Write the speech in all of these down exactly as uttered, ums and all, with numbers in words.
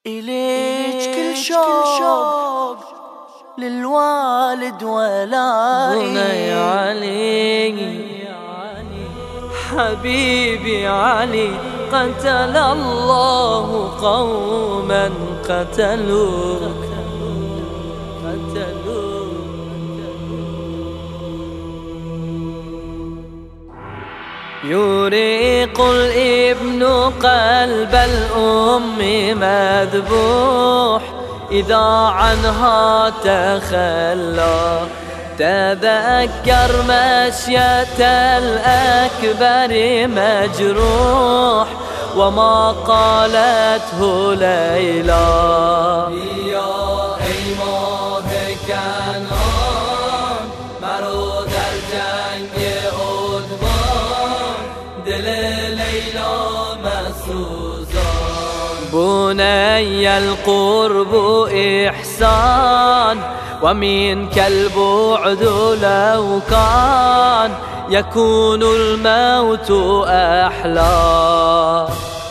إليج كل شوق للوالد ولائي بني علي حبيبي علي قتل الله قوما قتلوك يريق الابن قلب الأم مذبوح إذا عنها تخلى تذكر مشية الأكبر مجروح وما قالته ليلى بني القرب إحسان ومنك البعد لو كان يكون الموت أحلى.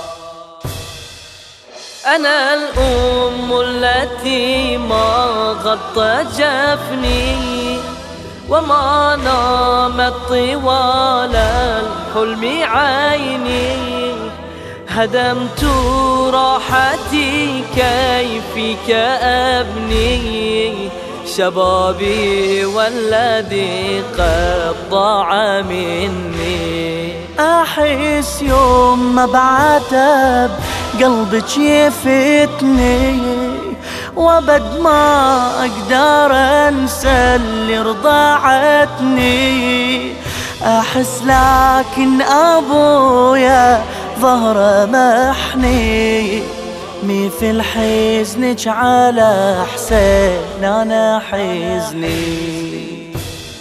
أنا الأم التي ما غطى جفني وما نامت طوال الحلم عيني هدمت راحتي كيفك أبني شبابي والذي قد ضاع مني. أحس يوم ما بعتب قلبك يفتني وبد ما أقدر أنسى اللي رضعتني أحس لكن أبويا ظهره محني مثل حزنك على حسين أنا حزني.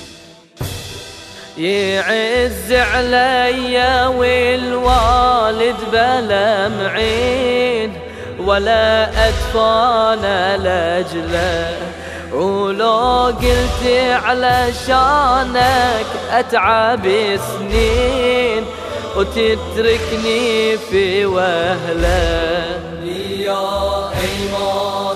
يعز علي والوالد بلا معين ولا أدفان لأجله ولو قلت علشانك أتعب سنين وتتركني في وهله. يا ایماه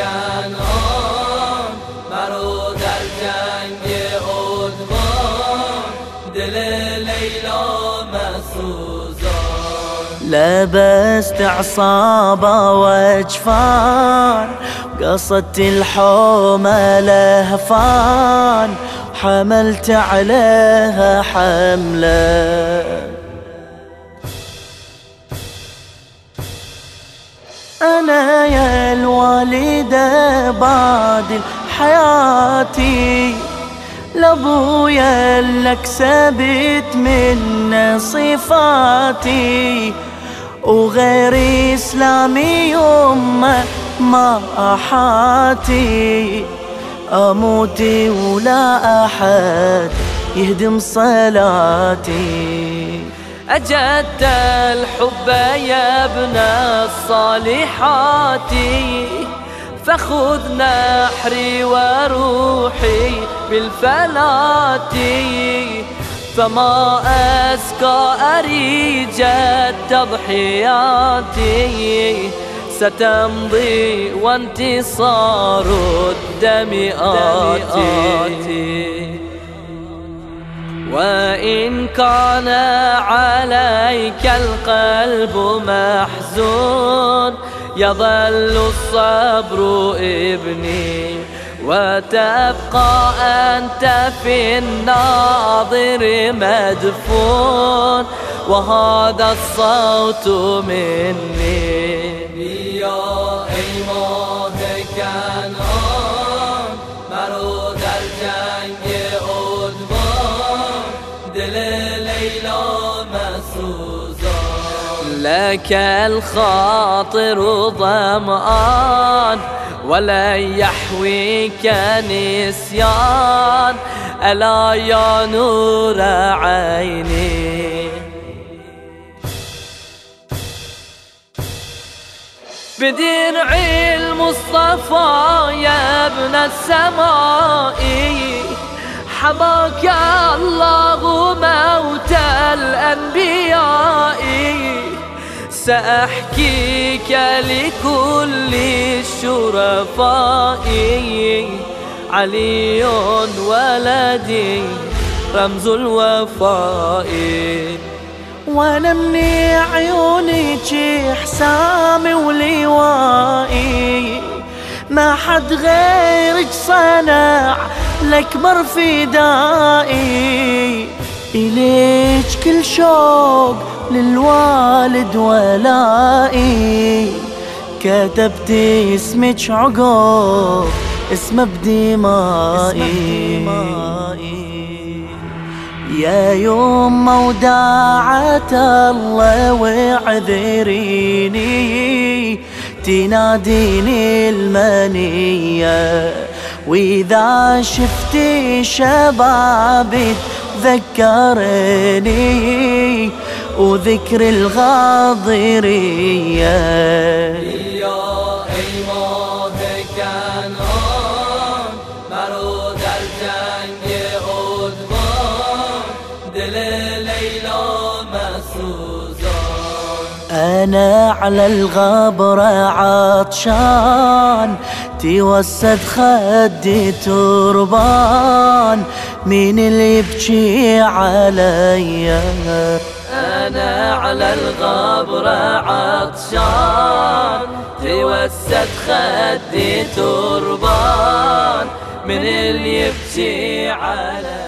کنعان مرو در جنگ عدوان دل لیلا مسوزان لبست عصابة واجفان قصدت الحومة لهفان حملت عليها حملة. أنا يا الوالدة بعد حياتي لابويا لك سبت من صفاتي وغير إسلامي يوم ما أحاتي أموت ولا أحد يهدم صلاتي. أجدت الحب يا ابن الصالحات فخذ نحري وروحي بالفلات فما أزكى أريج التضحيات ستمضي وانتصار الدم آتي. وإن كان عليك القلب محزون يظل الصبر ابني وتبقى أنت في الناظر مدفون وهذا الصوت مني. يا ایماه کنعان مرو در جنگ لك الخاطر ظمآن ولا يحويك نسيان ألا يا نور عيني. بدرع المصطفى يا ابن السماء حباك الله موت الأنبياء سأحكيك لكل الشرفاء علي ولدي رمز الوفاء. وانا من عيونك حسامي ولوائي، ما حد غيرك صنع الأكبر فدائي. إليك كل شوق للوالد ولائي، كتبت اسمك عقب اسمه بدمائي. يا يما وداعة الله واعذريني، تناديني المنية وإذا شفتي شبابي تذكرني وذكر الغاضرية. یا ای ماه کنعان مرو در جنگ عدوان، دل لیلا مسوزان. أنا على الغبرة عطشان، توسد خدي تربان، مين اللي يبكي عليا؟ أنا على الغبرة عطشان، توسد خدي تربان، من اللي يبكي عليا؟